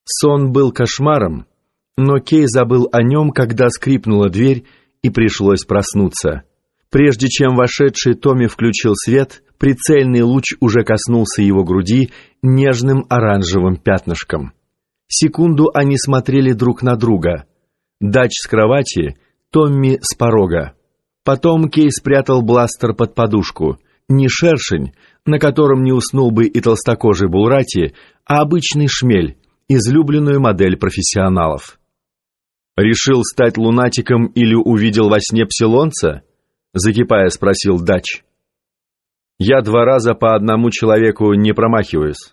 Сон был кошмаром, но Кей забыл о нем, когда скрипнула дверь и пришлось проснуться. Прежде чем вошедший Томми включил свет, прицельный луч уже коснулся его груди нежным оранжевым пятнышком. Секунду они смотрели друг на друга. Дач с кровати, Томми с порога. Потом Кей спрятал бластер под подушку. Не шершень, на котором не уснул бы и толстокожий Булрати, а обычный шмель, излюбленную модель профессионалов. «Решил стать лунатиком или увидел во сне псилонца?» — закипая спросил Дач. «Я 2 раза по одному человеку не промахиваюсь».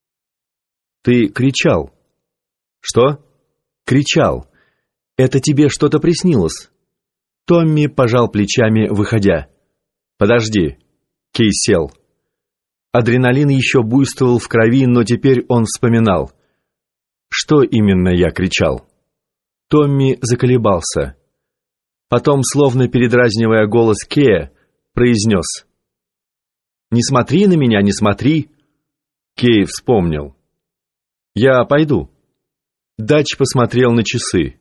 «Ты кричал». «Что?» «Кричал. Это тебе что-то приснилось?» Томми пожал плечами, выходя. «Подожди». Кей сел. Адреналин еще буйствовал в крови, но теперь он вспоминал. «Что именно я кричал?» Томми заколебался. Потом, словно передразнивая голос Кея, произнес: «Не смотри на меня, не смотри!» Кей вспомнил. «Я пойду». Дач посмотрел на часы.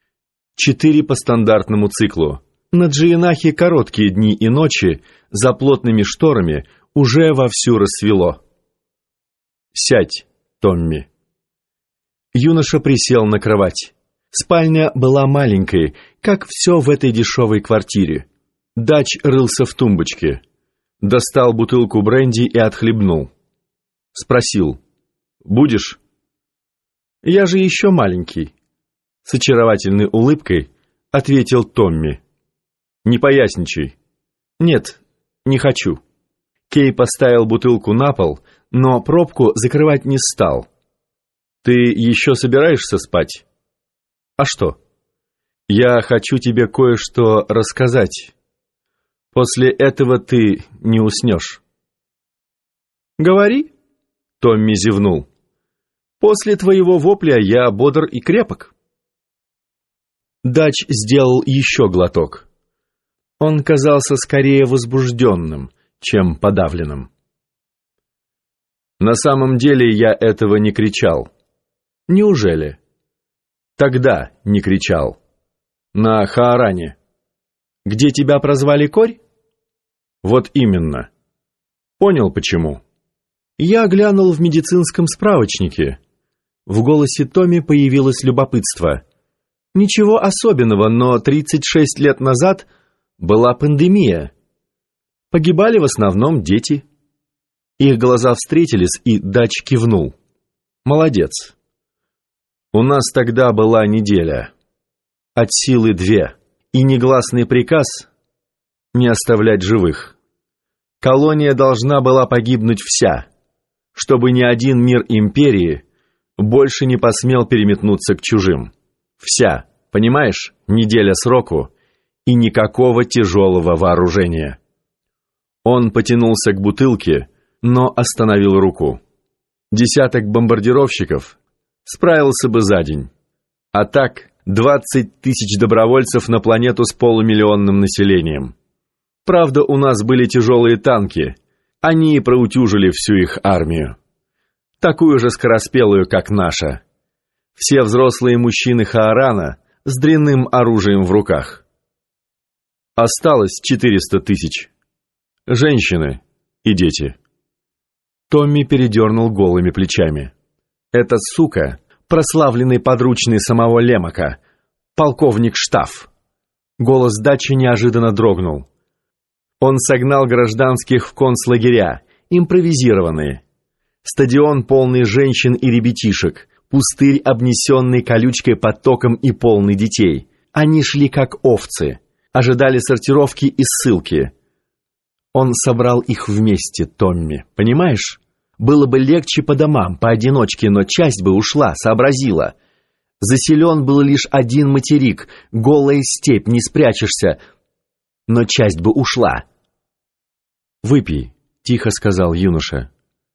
4 по стандартному циклу. На Джиенахе короткие дни и ночи, за плотными шторами уже вовсю рассвело. «Сядь, Томми». Юноша присел на кровать. Спальня была маленькой, как все в этой дешевой квартире. Дач рылся в тумбочке. Достал бутылку бренди и отхлебнул. Спросил: «Будешь?» «Я же еще маленький», — с очаровательной улыбкой ответил Томми. «Не поясничай». «Нет, не хочу». Кей поставил бутылку на пол, но пробку закрывать не стал. «Ты еще собираешься спать?» «А что?» «Я хочу тебе кое-что рассказать. После этого ты не уснешь». «Говори», — Томми зевнул. «После твоего вопля я бодр и крепок». Дач сделал еще глоток. Он казался скорее возбужденным, чем подавленным. «На самом деле я этого не кричал». «Неужели?» «Тогда не кричал. На Хааране». «Где тебя прозвали Корь?» «Вот именно. Понял, почему?» «Я глянул в медицинском справочнике». В голосе Томми появилось любопытство. «Ничего особенного, но 36 лет назад была пандемия. Погибали в основном дети». Их глаза встретились, и Дач кивнул. «Молодец. У нас тогда была неделя. От силы 2. И негласный приказ не оставлять живых. Колония должна была погибнуть вся, чтобы ни один мир империи больше не посмел переметнуться к чужим. Вся, понимаешь, неделя сроку и никакого тяжелого вооружения». Он потянулся к бутылке, но остановил руку. 10 бомбардировщиков справился бы за день. А так 20 тысяч добровольцев на планету с полумиллионным населением. Правда, у нас были тяжелые танки. Они и проутюжили всю их армию. Такую же скороспелую, как наша. Все взрослые мужчины Хаарана с дрянным оружием в руках. Осталось 400 тысяч. Женщины и дети. Томми передернул голыми плечами. «Эта сука, прославленный подручный самого Лемака, полковник Штафф». Голос Дачи неожиданно дрогнул. Он согнал гражданских в концлагеря, импровизированные. Стадион, полный женщин и ребятишек, пустырь, обнесенный колючкой потоком и полный детей. Они шли как овцы, ожидали сортировки и ссылки. Он собрал их вместе, Томми, понимаешь? Было бы легче по домам, поодиночке, но часть бы ушла, сообразила. Заселен был лишь один материк, голая степь, не спрячешься, но часть бы ушла. «Выпей», — тихо сказал юноша.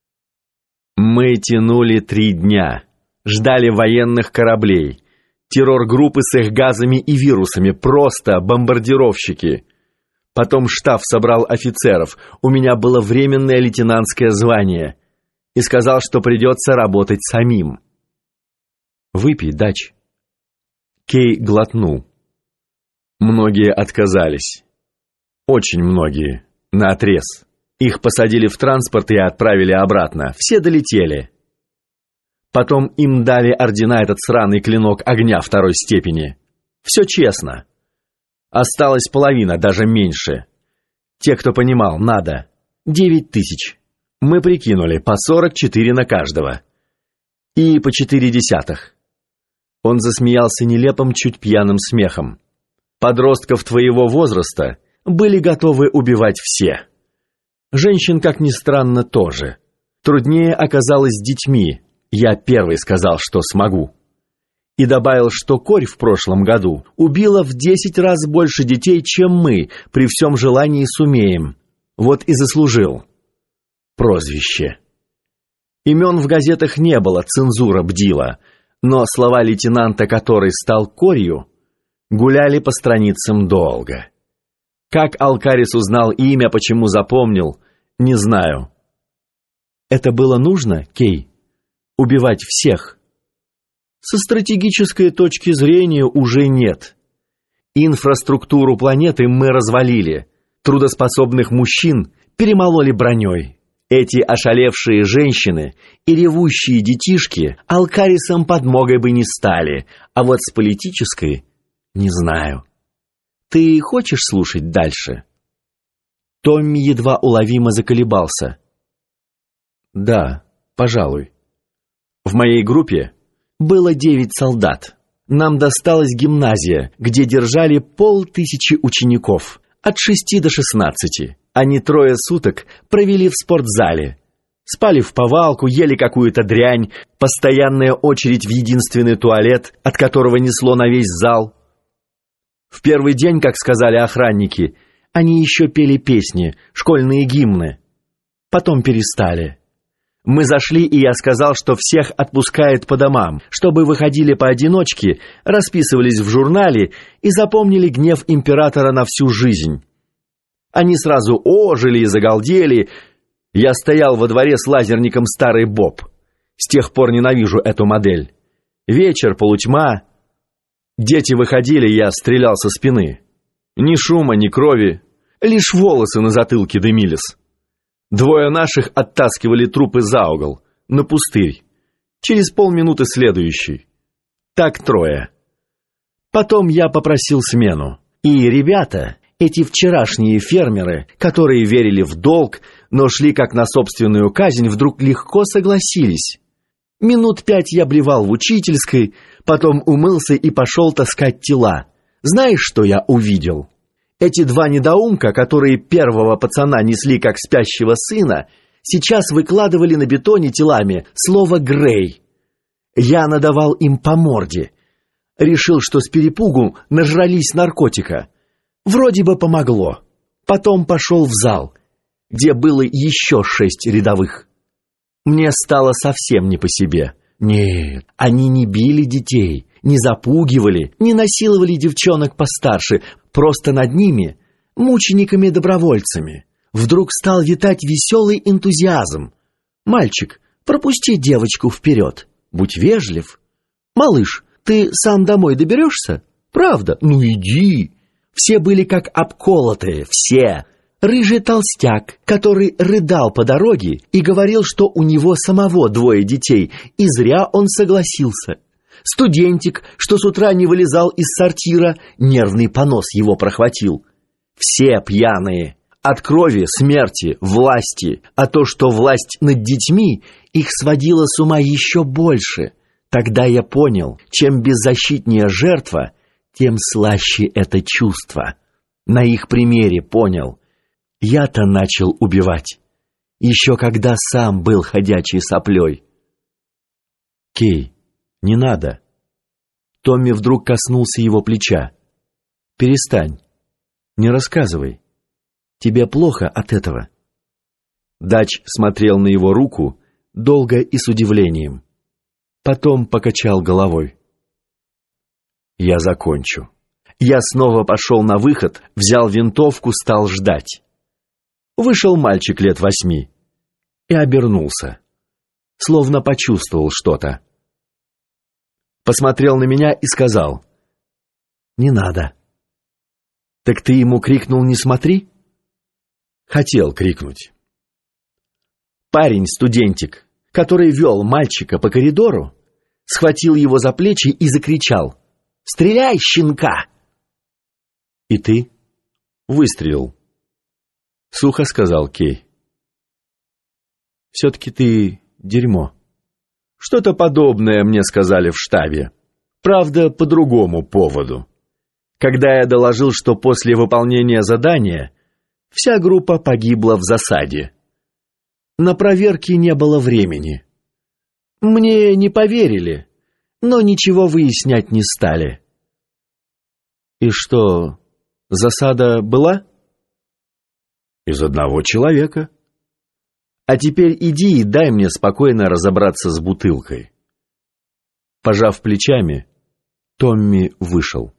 «Мы тянули 3 дня, ждали военных кораблей, террор-группы с их газами и вирусами, просто бомбардировщики. Потом штаб собрал офицеров, у меня было временное лейтенантское звание, и сказал, что придется работать самим». Выпей, Дач». Кей глотнул. Многие отказались. Очень многие. Наотрез. Их посадили в транспорт и отправили обратно. Все долетели. Потом им дали ордена этот сраный клинок огня второй степени. Все честно. Осталась половина, даже меньше. Те, кто понимал, надо. 9000. Мы прикинули, по 44 на каждого. И по 0,4. Он засмеялся нелепым, чуть пьяным смехом. Подростков твоего возраста были готовы убивать все. Женщин, как ни странно, тоже. Труднее оказалось с детьми. Я первый сказал, что смогу. И добавил, что Корь в прошлом году убила в 10 раз больше детей, чем мы, при всем желании сумеем. Вот и заслужил. Прозвище. Имен в газетах не было, цензура бдила, но слова лейтенанта, который стал Корью, гуляли по страницам долго. Как Алкарис узнал имя, почему запомнил, не знаю. Это было нужно, Кей? Убивать всех? Со стратегической точки зрения уже нет. Инфраструктуру планеты мы развалили, трудоспособных мужчин перемололи броней. Эти ошалевшие женщины и ревущие детишки Алкарисом подмогой бы не стали, а вот с политической не знаю. Ты хочешь слушать дальше? Томми едва уловимо заколебался. Да, пожалуй. В моей группе было 9 солдат. Нам досталась гимназия, где держали 500 учеников, от 6 до 16. Они 3 суток провели в спортзале. Спали в повалку, ели какую-то дрянь, постоянная очередь в единственный туалет, от которого несло на весь зал. В первый день, как сказали охранники, они еще пели песни, школьные гимны. Потом перестали. Мы зашли, и я сказал, что всех отпускает по домам, чтобы выходили поодиночке, расписывались в журнале и запомнили гнев императора на всю жизнь. Они сразу ожили и загалдели. Я стоял во дворе с лазерником старый Боб. С тех пор ненавижу эту модель. Вечер, полутьма. Дети выходили, я стрелял со спины. Ни шума, ни крови, лишь волосы на затылке дымились. 2 наших оттаскивали трупы за угол, на пустырь. Через полминуты следующий. Так 3. Потом я попросил смену. И ребята, эти вчерашние фермеры, которые верили в долг, но шли как на собственную казнь, вдруг легко согласились. Минут 5 я блевал в учительской, потом умылся и пошел таскать тела. Знаешь, что я увидел? Эти 2 недоумка, которые первого пацана несли как спящего сына, сейчас выкладывали на бетоне телами слово «Грей». Я надавал им по морде. Решил, что с перепугу нажрались наркотика. Вроде бы помогло. Потом пошел в зал, где было еще 6 рядовых. Мне стало совсем не по себе. Нет, они не били детей, не запугивали, не насиловали девчонок постарше. Просто над ними, мучениками-добровольцами, вдруг стал витать веселый энтузиазм. «Мальчик, пропусти девочку вперед. Будь вежлив. Малыш, ты сам домой доберешься? Правда? Ну иди». Все были как обколотые, все. Рыжий толстяк, который рыдал по дороге и говорил, что у него самого 2 детей, и зря он согласился. Студентик, что с утра не вылезал из сортира, нервный понос его прохватил. Все пьяные. От крови, смерти, власти. А то, что власть над детьми, их сводило с ума еще больше. Тогда я понял, чем беззащитнее жертва, тем слаще это чувство. На их примере понял. Я-то начал убивать. Еще когда сам был ходячей соплей. Кей, не надо. Томми вдруг коснулся его плеча. Перестань. Не рассказывай. Тебе плохо от этого. Дач смотрел на его руку долго и с удивлением. Потом покачал головой. Я закончу. Я снова пошел на выход, взял винтовку, стал ждать. Вышел мальчик лет 8 и обернулся. Словно почувствовал что-то. посмотрел на меня и сказал: «Не надо». «Так ты ему крикнул: не смотри?» Хотел крикнуть. Парень-студентик, который вел мальчика по коридору, схватил его за плечи и закричал: «Стреляй, щенка!» «И ты?» «Выстрелил», — сухо сказал Кей. «Все-таки ты дерьмо». Что-то подобное мне сказали в штабе. Правда, по другому поводу. Когда я доложил, что после выполнения задания вся группа погибла в засаде. На проверки не было времени. Мне не поверили, но ничего выяснять не стали. И что, засада была? Из одного человека. А теперь иди и дай мне спокойно разобраться с бутылкой. Пожав плечами, Томми вышел.